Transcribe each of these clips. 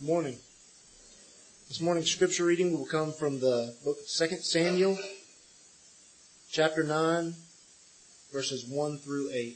Morning. This morning's scripture reading will come from the book of 2 Samuel, chapter 9, verses 1 through 8.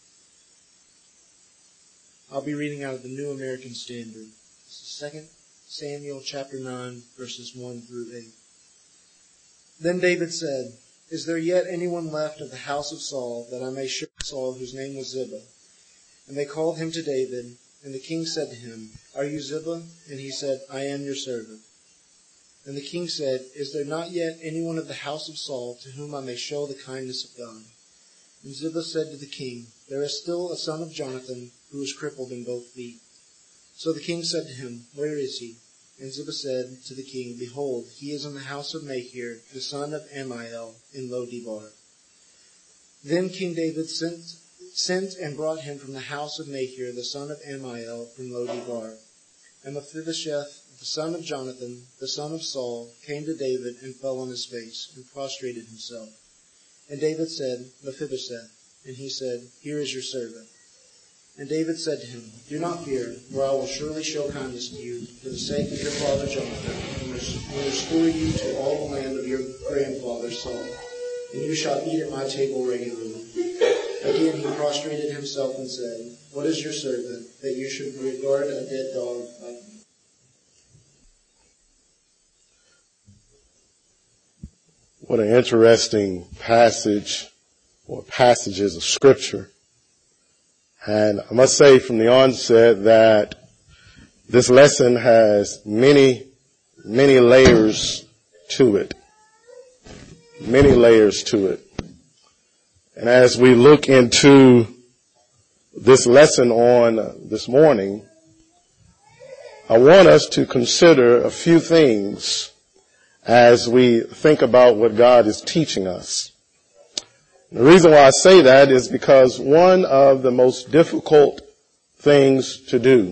I'll be reading out of the New American Standard. This is 2 Samuel, chapter 9, verses 1 through 8. Then David said, "Is there yet anyone left of the house of Saul, that I may show Saul, whose name was Ziba?" And they called him to David. And the king said to him, "Are you Ziba?" And he said, "I am your servant." And the king said, "Is there not yet anyone of the house of Saul to whom I may show the kindness of God?" And Ziba said to the king, "There is still a son of Jonathan who is crippled in both feet." So the king said to him, "Where is he?" And Ziba said to the king, "Behold, he is in the house of Machir, the son of Ammiel, in Lo-debar." Then King David sent and brought him from the house of Machir, the son of Ammiel, from Lo-debar. And Mephibosheth, the son of Jonathan, the son of Saul, came to David and fell on his face and prostrated himself. And David said, "Mephibosheth." And he said, "Here is your servant." And David said to him, "Do not fear, for I will surely show kindness to you for the sake of your father Jonathan, and will restore you to all the land of your grandfather Saul. And you shall eat at my table regularly." Again he prostrated himself and said, "What is your servant, that you should regard a dead dog like me?" What an interesting passage or passages of Scripture. And I must say from the onset that this lesson has many layers to it. Many layers to it. And as we look into this lesson on this morning, I want us to consider a few things as we think about what God is teaching us. The reason why I say that is because one of the most difficult things to do,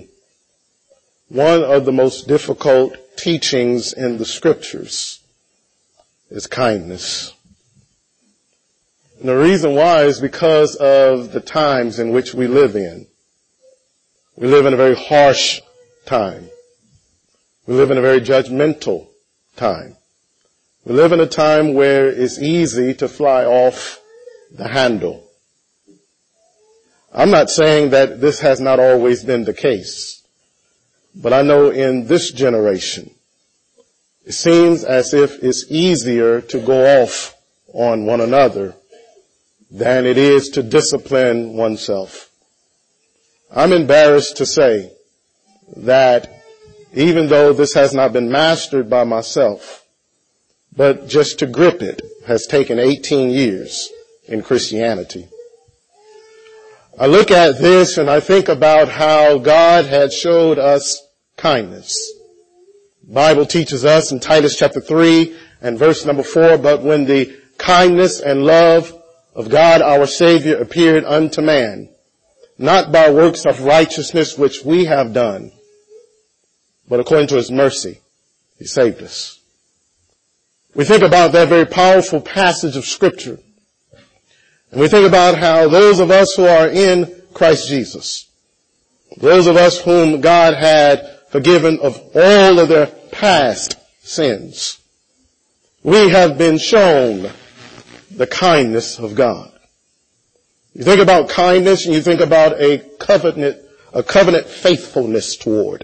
one of the most difficult teachings in the Scriptures is kindness. And the reason why is because of the times in which we live in. We live in a very harsh time. We live in a very judgmental time. We live in a time where it's easy to fly off the handle. I'm not saying that this has not always been the case, but I know in this generation, it seems as if it's easier to go off on one another than it is to discipline oneself. I'm embarrassed to say that even though this has not been mastered by myself, but just to grip it has taken 18 years in Christianity. I look at this and I think about how God had showed us kindness. The Bible teaches us in Titus chapter 3 and verse number 4, "But when the kindness and love of God our Savior appeared unto man, not by works of righteousness which we have done, but according to His mercy, He saved us." We think about that very powerful passage of Scripture. And we think about how those of us who are in Christ Jesus, those of us whom God had forgiven of all of their past sins, we have been shown the kindness of God. You think about kindness and you think about a covenant faithfulness toward.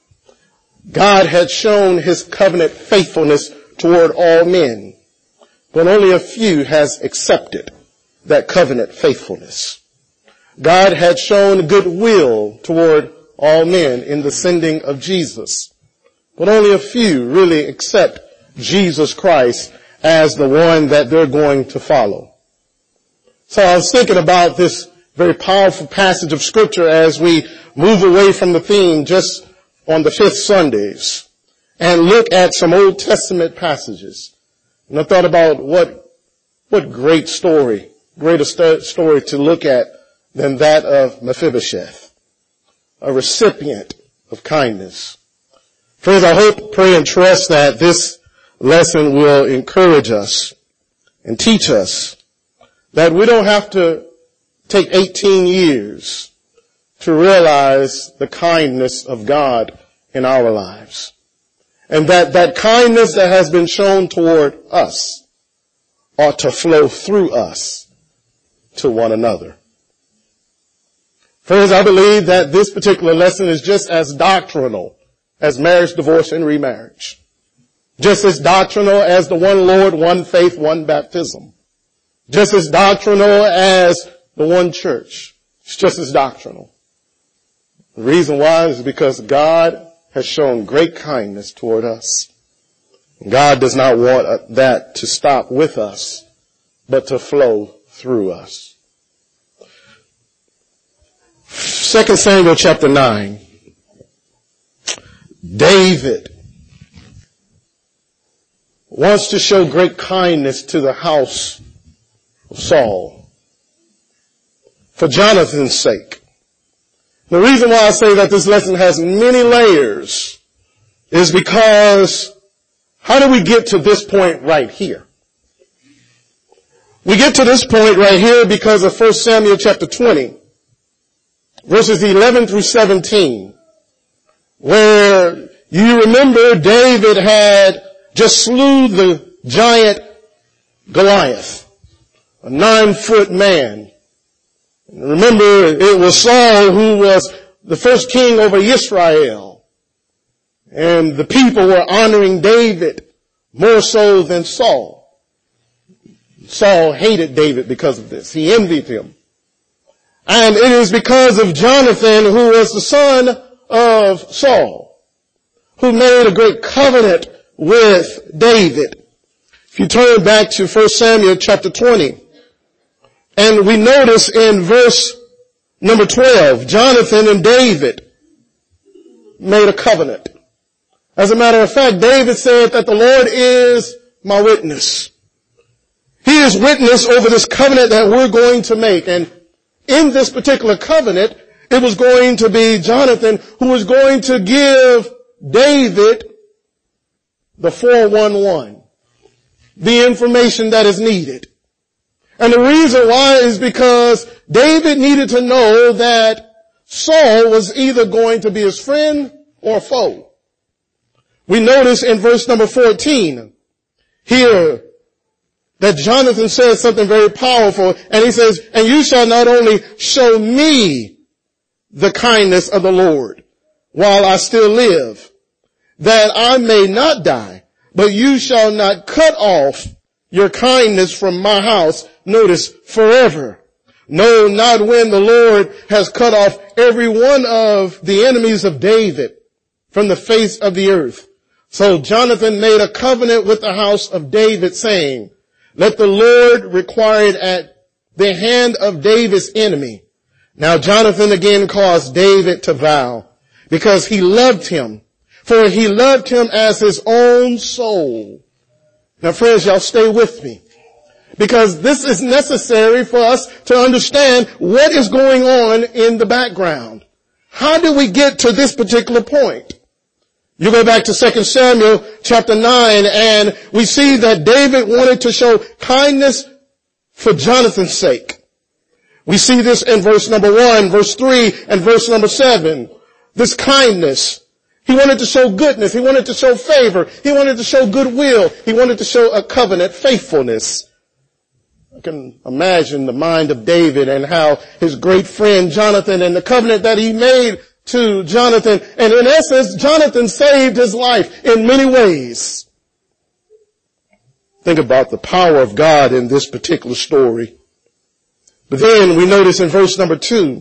God had shown His covenant faithfulness toward all men, but only a few has accepted that covenant faithfulness. God had shown goodwill toward all men in the sending of Jesus, but only a few really accept Jesus Christ as the one that they're going to follow. So I was thinking about this very powerful passage of Scripture as we move away from the theme just on the fifth Sundays and look at some Old Testament passages. And I thought about what greater story to look at than that of Mephibosheth, a recipient of kindness. Friends, I hope, pray, and trust that this lesson will encourage us and teach us that we don't have to take 18 years to realize the kindness of God in our lives. And that kindness that has been shown toward us ought to flow through us to one another. Friends, I believe that this particular lesson is just as doctrinal as marriage, divorce, and remarriage. Just as doctrinal as the one Lord, one faith, one baptism. Just as doctrinal as the one church. It's just as doctrinal. The reason why is because God has shown great kindness toward us. God does not want that to stop with us, but to flow through us. 2 Samuel chapter 9. David wants to show great kindness to the house of Saul for Jonathan's sake. The reason why I say that this lesson has many layers is because how do we get to this point right here? We get to this point right here because of 1 Samuel chapter 20, verses 11 through 17, where you remember David had just slew the giant Goliath, a 9-foot man. Remember, it was Saul who was the first king over Israel. And the people were honoring David more so than Saul. Saul hated David because of this. He envied him. And it is because of Jonathan, who was the son of Saul, who made a great covenant with David. If you turn back to 1 Samuel chapter 20, and we notice in verse number 12, Jonathan and David made a covenant. As a matter of fact, David said that the Lord is my witness. He is witness over this covenant that we're going to make. And in this particular covenant, it was going to be Jonathan who was going to give David the 411, the information that is needed. And the reason why is because David needed to know that Saul was either going to be his friend or foe. We notice in verse number 14 here that Jonathan says something very powerful, and he says, and you shall not only show me the kindness of the Lord while I still live, that I may not die, but you shall not cut off your kindness from my house, notice, forever. No, not when the Lord has cut off every one of the enemies of David from the face of the earth. So Jonathan made a covenant with the house of David, saying, let the Lord require it at the hand of David's enemy. Now Jonathan again caused David to vow, because he loved him, for he loved him as his own soul. Now friends, y'all stay with me, because this is necessary for us to understand what is going on in the background. How do we get to this particular point? You go back to 2 Samuel chapter 9, and we see that David wanted to show kindness for Jonathan's sake. We see this in verse number 1, verse 3, and verse number 7. This kindness. He wanted to show goodness. He wanted to show favor. He wanted to show goodwill. He wanted to show a covenant faithfulness. I can imagine the mind of David and how his great friend Jonathan and the covenant that he made to Jonathan. And in essence, Jonathan saved his life in many ways. Think about the power of God in this particular story. But then we notice in verse number 2,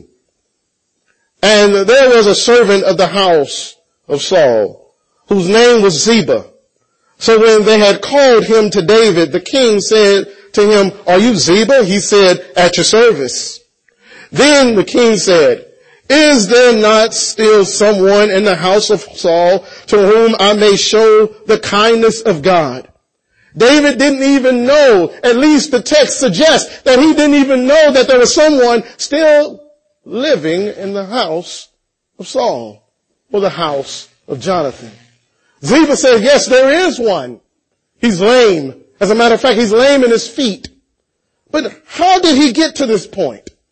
and there was a servant of the house of Saul, whose name was Ziba. So when they had called him to David, the king said to him, are you Ziba? He said, at your service. Then the king said, is there not still someone in the house of Saul to whom I may show the kindness of God? David didn't even know, at least the text suggests that he didn't even know that there was someone still living in the house of Saul, or the house of Jonathan. Ziba said, yes, there is one. He's lame. As a matter of fact, he's lame in his feet. But how did he get to this point?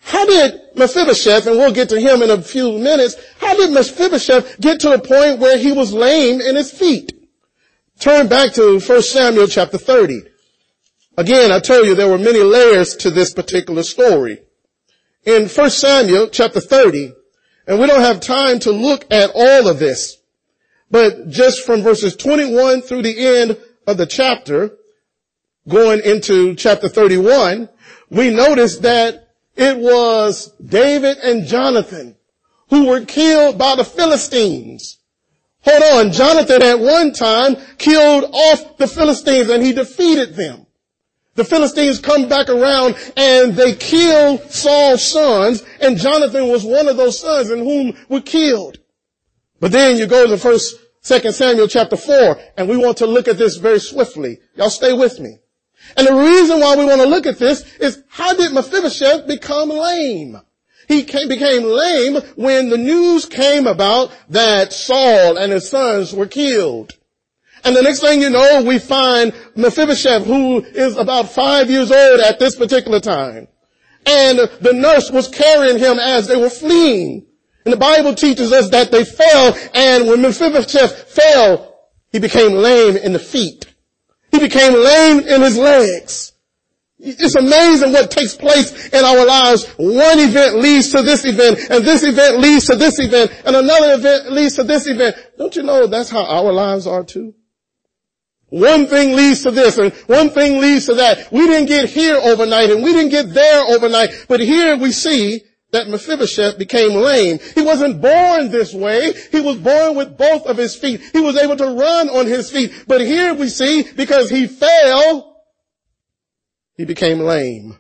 How did Mephibosheth, and we'll get to him in a few minutes, how did Mephibosheth get to the point where he was lame in his feet? Turn back to 1 Samuel chapter 30. Again, I tell you there were many layers to this particular story. In 1 Samuel chapter 30, and we don't have time to look at all of this, but just from verses 21 through the end of the chapter, going into chapter 31, we notice that it was David and Jonathan who were killed by the Philistines. Hold on, Jonathan at one time killed off the Philistines and he defeated them. The Philistines come back around and they kill Saul's sons, and Jonathan was one of those sons in whom were killed. But then you go to 2 Samuel chapter 4, and we want to look at this very swiftly. Y'all stay with me. And the reason why we want to look at this is, how did Mephibosheth become lame? He became lame when the news came about that Saul and his sons were killed. And the next thing you know, we find Mephibosheth, who is about 5 years old at this particular time. And the nurse was carrying him as they were fleeing. And the Bible teaches us that they fell, and when Mephibosheth fell, he became lame in the feet. He became lame in his legs. It's amazing what takes place in our lives. One event leads to this event, and this event leads to this event, and another event leads to this event. Don't you know that's how our lives are too? One thing leads to this, and one thing leads to that. We didn't get here overnight, and we didn't get there overnight, but here we see that Mephibosheth became lame. He wasn't born this way. He was born with both of his feet. He was able to run on his feet. But here we see, because he fell, he became lame.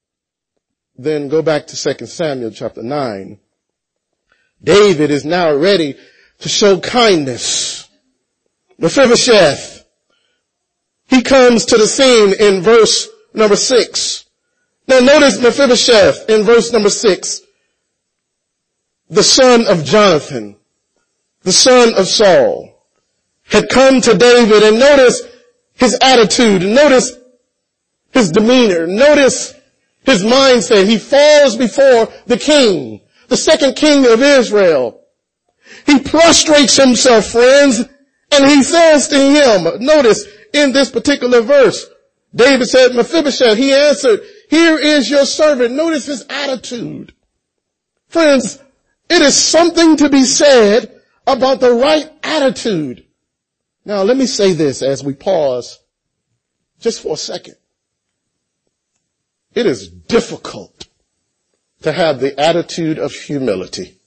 Then go back to 2 Samuel chapter 9. David is now ready to show kindness. Mephibosheth, he comes to the scene in verse number 6. Now notice Mephibosheth in verse number 6. The son of Jonathan, the son of Saul, had come to David, and notice his attitude, notice his demeanor, notice his mindset. He falls before the king, the second king of Israel. He prostrates himself, friends, and he says to him, notice in this particular verse, David said, Mephibosheth, he answered, here is your servant. Notice his attitude. Friends, it is something to be said about the right attitude. Now let me say this as we pause just for a second. It is difficult to have the attitude of humility.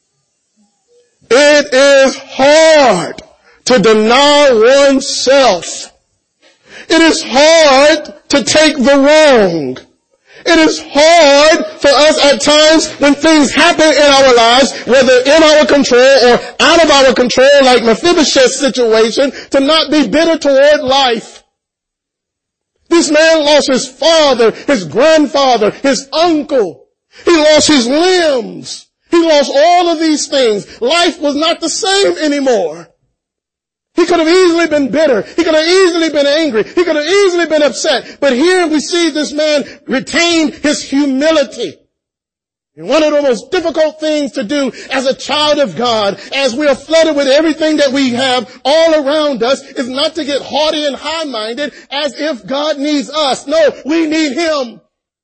It is hard to deny oneself. It is hard to take the wrong. It is hard for us at times when things happen in our lives, whether in our control or out of our control, like Mephibosheth's situation, to not be bitter toward life. This man lost his father, his grandfather, his uncle. He lost his limbs. He lost all of these things. Life was not the same anymore. He could have easily been bitter. He could have easily been angry. He could have easily been upset. But here we see this man retain his humility. And one of the most difficult things to do as a child of God, as we are flooded with everything that we have all around us, is not to get haughty and high-minded as if God needs us. No, we need Him.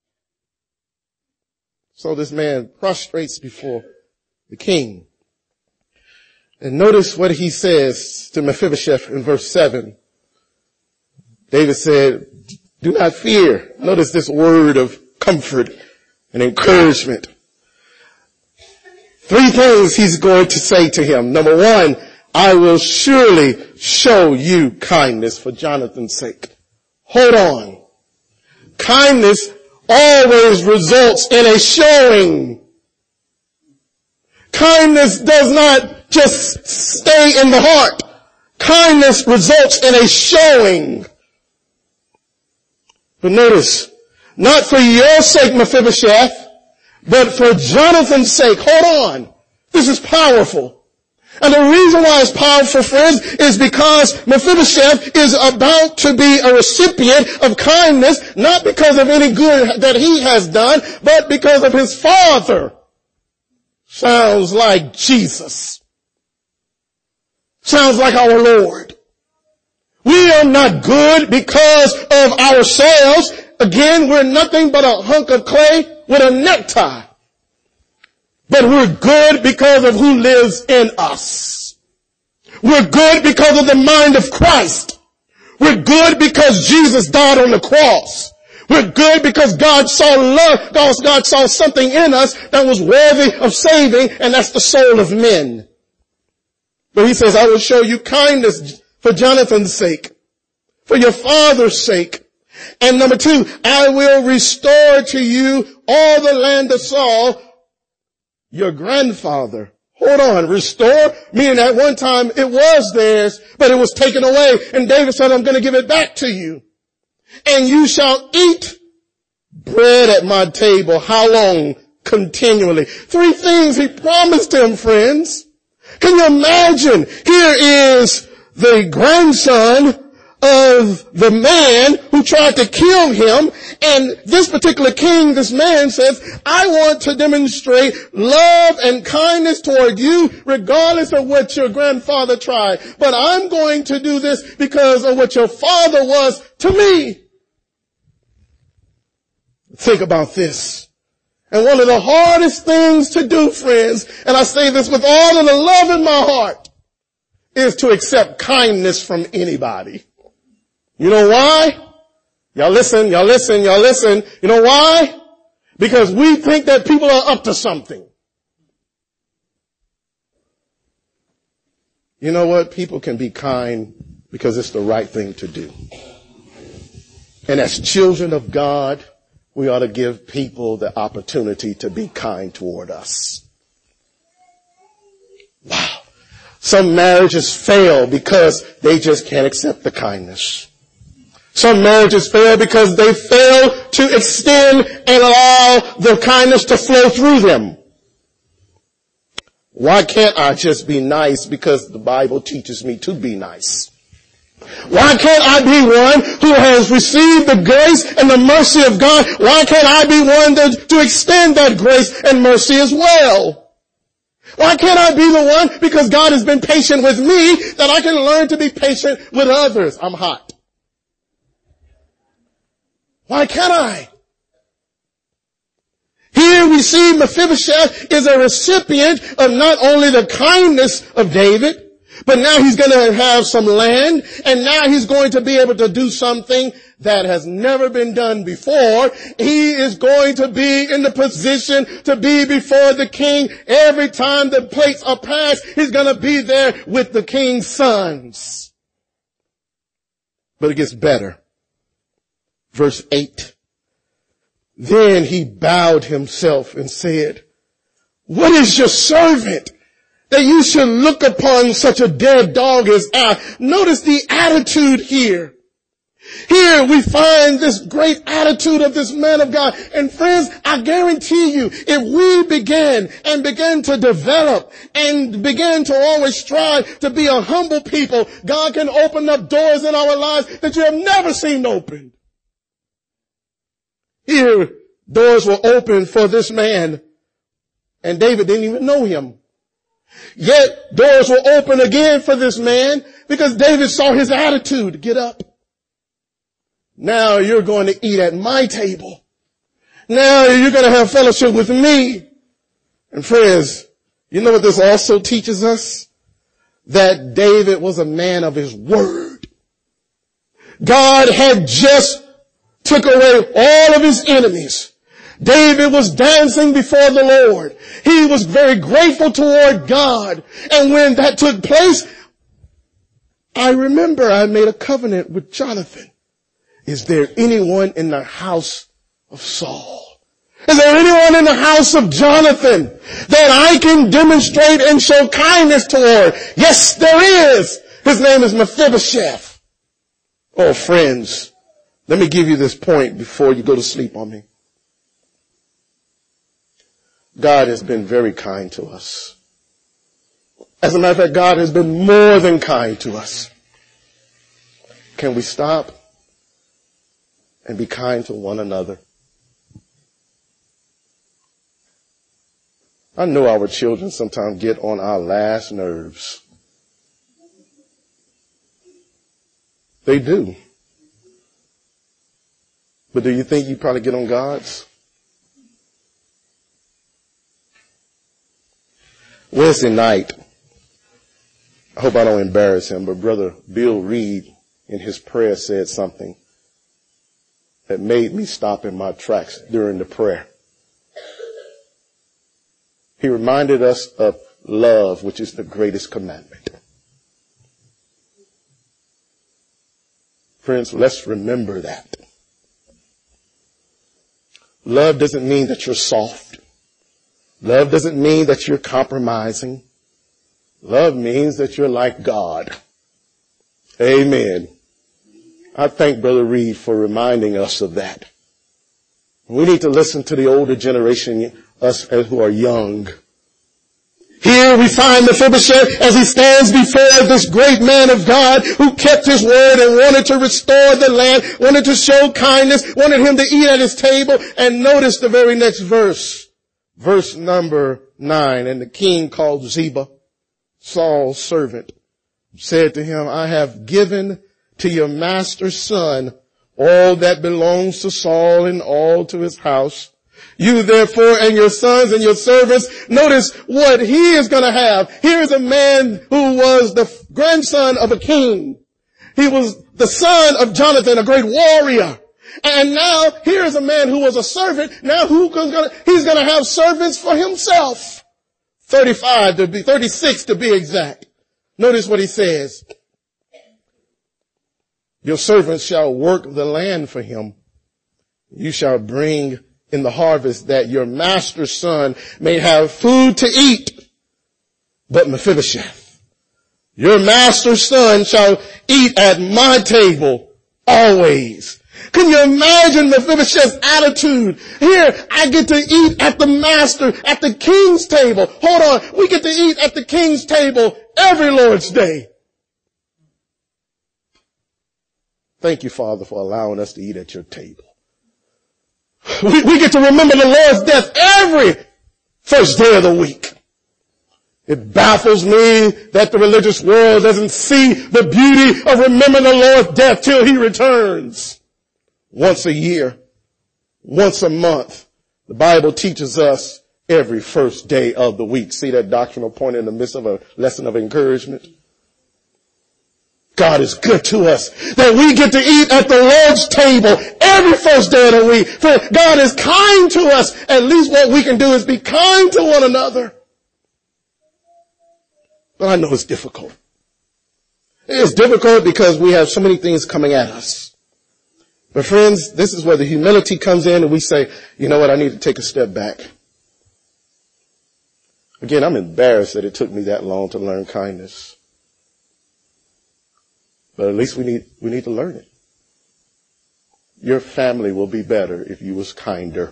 So this man prostrates before the king. And notice what he says to Mephibosheth in verse 7. David said, do not fear. Notice this word of comfort and encouragement. 3 things he's going to say to him. Number 1, I will surely show you kindness for Jonathan's sake. Hold on. Kindness always results in a showing. Kindness does not just stay in the heart. Kindness results in a showing. But notice, not for your sake, Mephibosheth, but for Jonathan's sake. Hold on. This is powerful. And the reason why it's powerful, friends, is because Mephibosheth is about to be a recipient of kindness, not because of any good that he has done, but because of his father. Sounds like Jesus. Sounds like our Lord. We are not good because of ourselves. Again, we're nothing but a hunk of clay with a necktie. But we're good because of who lives in us. We're good because of the mind of Christ. We're good because Jesus died on the cross. We're good because God saw love, God saw something in us that was worthy of saving, and that's the soul of men. But he says, I will show you kindness for Jonathan's sake, for your father's sake. And number 2, I will restore to you all the land of Saul, your grandfather. Hold on, restore, meaning at one time it was theirs, but it was taken away. And David said, I'm going to give it back to you. And you shall eat bread at my table. How long? Continually. 3 things he promised him, friends. Can you imagine? Here is the grandson of the man who tried to kill him, and this particular king, this man says, I want to demonstrate love and kindness toward you regardless of what your grandfather tried. But I'm going to do this because of what your father was to me. Think about this. And one of the hardest things to do, friends, and I say this with all of the love in my heart, is to accept kindness from anybody. You know why? Y'all listen. You know why? Because we think that people are up to something. You know what? People can be kind because it's the right thing to do. And as children of God, we ought to give people the opportunity to be kind toward us. Wow. Some marriages fail because they just can't accept the kindness. Some marriages fail because they fail to extend and allow the kindness to flow through them. Why can't I just be nice because the Bible teaches me to be nice? Why can't I be one who has received the grace and the mercy of God? Why can't I be one to extend that grace and mercy as well? Why can't I be the one, because God has been patient with me, that I can learn to be patient with others? I'm hot. Why can't I? Here we see Mephibosheth is a recipient of not only the kindness of David, but now he's going to have some land, and now he's going to be able to do something that has never been done before. He is going to be in the position to be before the king. Every time the plates are passed, he's going to be there with the king's sons. But it gets better. Verse 8. Then he bowed himself and said, what is your servant that you should look upon such a dead dog as I? Notice the attitude here. Here we find this great attitude of this man of God. And friends, I guarantee you, if we begin to develop and begin to always strive to be a humble people, God can open up doors in our lives that you have never seen opened. Here, doors were opened for this man, and David didn't even know him. Yet, doors were open again for this man because David saw his attitude. Get up. Now you're going to eat at my table. Now you're going to have fellowship with me. And friends, you know what this also teaches us? That David was a man of his word. God had just took away all of his enemies. David was dancing before the Lord. He was very grateful toward God. And when that took place, I remember I made a covenant with Jonathan. Is there anyone in the house of Saul? Is there anyone in the house of Jonathan that I can demonstrate and show kindness toward? Yes, there is. His name is Mephibosheth. Oh, friends, let me give you this point before you go to sleep on me. God has been very kind to us. As a matter of fact, God has been more than kind to us. Can we stop and be kind to one another? I know our children sometimes get on our last nerves. They do. But do you think you probably get on God's? Wednesday night, I hope I don't embarrass him, but Brother Bill Reed in his prayer said something that made me stop in my tracks during the prayer. He reminded us of love, which is the greatest commandment. Friends, let's remember that. Love doesn't mean that you're soft. Love doesn't mean that you're compromising. Love means that you're like God. Amen. I thank Brother Reed for reminding us of that. We need to listen to the older generation, us who are young. Here we find Mephibosheth as he stands before this great man of God who kept his word and wanted to restore the land, wanted to show kindness, wanted him to eat at his table. And notice the very next verse. Verse number 9. And the king called Ziba, Saul's servant, said to him, I have given to your master's son all that belongs to Saul and all to his house. You therefore and your sons and your servants, notice what he is going to have. Here is a man who was the grandson of a king. He was the son of Jonathan, a great warrior. And now here is a man who was a servant. Now he's going to have servants for himself. 36 to be exact. Notice what he says. Your servants shall work the land for him. You shall bring in the harvest that your master's son may have food to eat. But Mephibosheth, your master's son shall eat at my table always. Can you imagine Mephibosheth's attitude? Here, I get to eat at the master, at the king's table. Hold on, we get to eat at the king's table every Lord's Day. Thank you, Father, for allowing us to eat at your table. We get to remember the Lord's death every first day of the week. It baffles me that the religious world doesn't see the beauty of remembering the Lord's death till he returns. Once a year, once a month, the Bible teaches us every first day of the week. See that doctrinal point in the midst of a lesson of encouragement? God is good to us that we get to eat at the Lord's table every first day of the week. For God is kind to us. At least what we can do is be kind to one another. But I know it's difficult. It's difficult because we have so many things coming at us. But friends, this is where the humility comes in and we say, you know what, I need to take a step back. Again, I'm embarrassed that it took me that long to learn kindness. But at least we need to learn it. Your family will be better if you was kinder.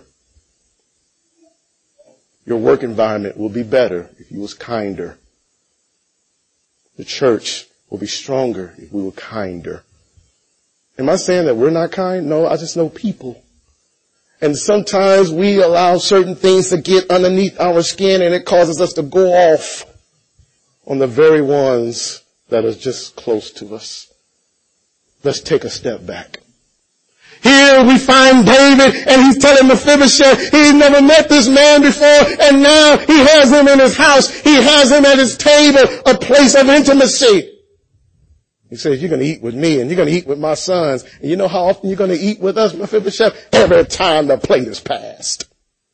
Your work environment will be better if you was kinder. The church will be stronger if we were kinder. Am I saying that we're not kind? No, I just know people. And sometimes we allow certain things to get underneath our skin and it causes us to go off on the very ones that are just close to us. Let's take a step back. Here we find David and he's telling Mephibosheth he's never met this man before and now he has him in his house. He has him at his table, a place of intimacy. He says, you're going to eat with me and you're going to eat with my sons. And you know how often you're going to eat with us, Mephibosheth? Every time the plate is passed.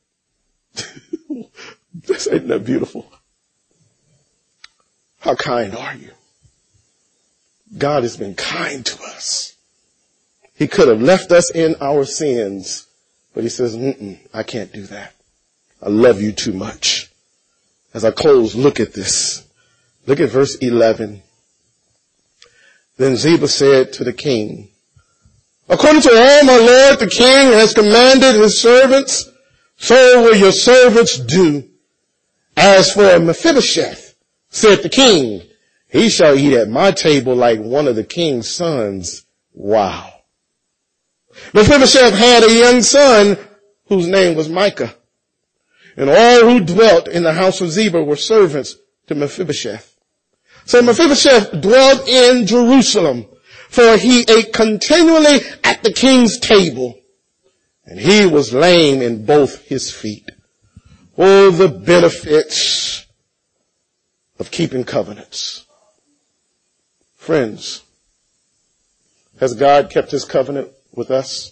Isn't that beautiful? How kind are you? God has been kind to us. He could have left us in our sins, but he says, I can't do that. I love you too much. As I close, look at this. Look at verse 11. Then Ziba said to the king, according to all my lord the king has commanded his servants, so will your servants do. As for Mephibosheth, Said the king, he shall eat at my table like one of the king's sons. Wow. Mephibosheth had a young son whose name was Micah. And all who dwelt in the house of Ziba were servants to Mephibosheth. So Mephibosheth dwelt in Jerusalem, for he ate continually at the king's table, and he was lame in both his feet. Oh, the benefits of keeping covenants. Friends, has God kept his covenant with us?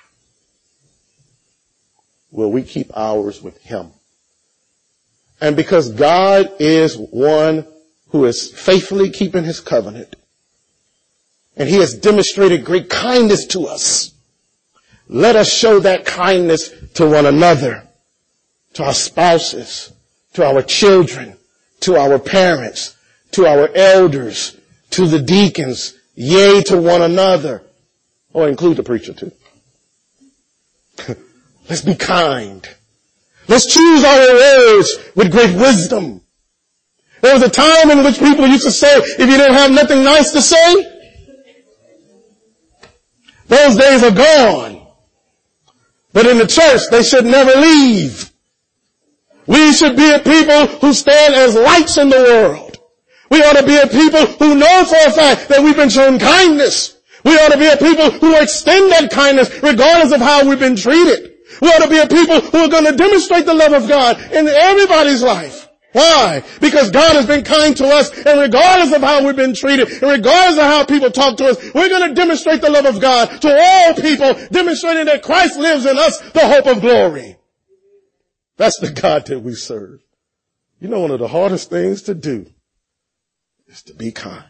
Will we keep ours with him? And because God is one who is faithfully keeping his covenant, and he has demonstrated great kindness to us, let us show that kindness to one another, to our spouses, to our children, to our parents, to our elders, to the deacons, yea, to one another. Oh, include the preacher too. Let's be kind. Let's choose our words with great wisdom. There was a time in which people used to say, if you didn't have nothing nice to say, those days are gone. But in the church, they should never leave. We should be a people who stand as lights in the world. We ought to be a people who know for a fact that we've been shown kindness. We ought to be a people who extend that kindness regardless of how we've been treated. We ought to be a people who are going to demonstrate the love of God in everybody's life. Why? Because God has been kind to us, and regardless of how we've been treated, and regardless of how people talk to us, we're going to demonstrate the love of God to all people, demonstrating that Christ lives in us, the hope of glory. That's the God that we serve. You know, one of the hardest things to do is to be kind.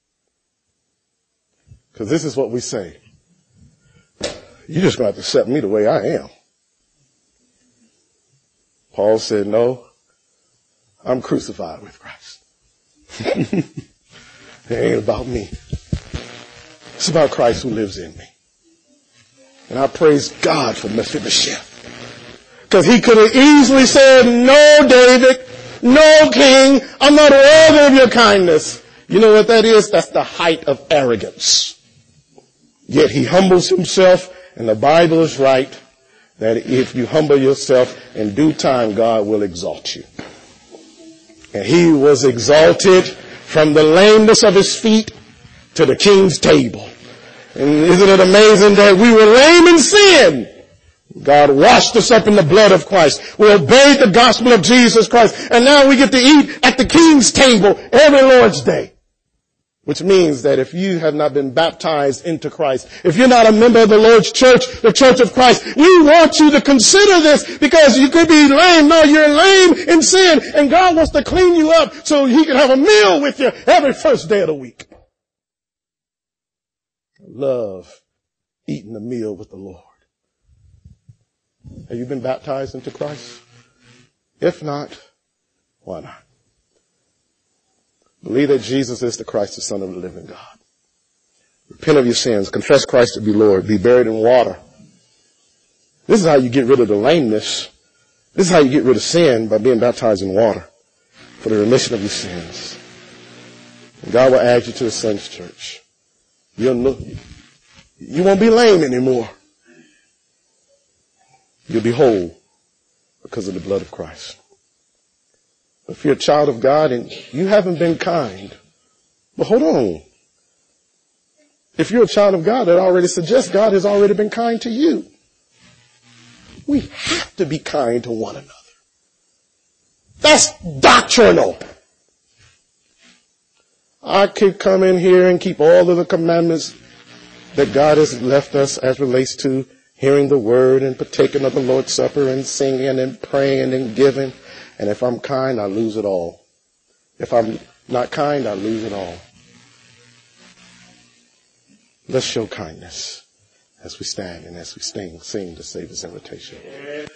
Because this is what we say. You just going to have to accept me the way I am. Paul said, no, I'm crucified with Christ. It ain't about me. It's about Christ who lives in me. And I praise God for Mephibosheth. Because he could have easily said, no, David, no, king, I'm not worthy of your kindness. You know what that is? That's the height of arrogance. Yet he humbles himself, and the Bible is right that if you humble yourself, in due time God will exalt you. And he was exalted from the lameness of his feet to the king's table. And isn't it amazing that we were lame in sin? God washed us up in the blood of Christ. We obeyed the gospel of Jesus Christ. And now we get to eat at the king's table every Lord's Day. Which means that if you have not been baptized into Christ, if you're not a member of the Lord's church, the church of Christ, we want you to consider this, because you could be lame. No, you're lame in sin, and God wants to clean you up so he can have a meal with you every first day of the week. I love eating a meal with the Lord. Have you been baptized into Christ? If not, why not? Believe that Jesus is the Christ, the Son of the living God. Repent of your sins. Confess Christ to be Lord. Be buried in water. This is how you get rid of the lameness. This is how you get rid of sin, by being baptized in water for the remission of your sins. And God will add you to His Son's church. You won't be lame anymore. You'll be whole because of the blood of Christ. If you're a child of God and you haven't been kind, but hold on. If you're a child of God, that already suggests God has already been kind to you. We have to be kind to one another. That's doctrinal. I could come in here and keep all of the commandments that God has left us as relates to hearing the word and partaking of the Lord's Supper and singing and praying and giving. And if I'm kind, I lose it all. If I'm not kind, I lose it all. Let's show kindness as we stand and as we sing the Savior's invitation.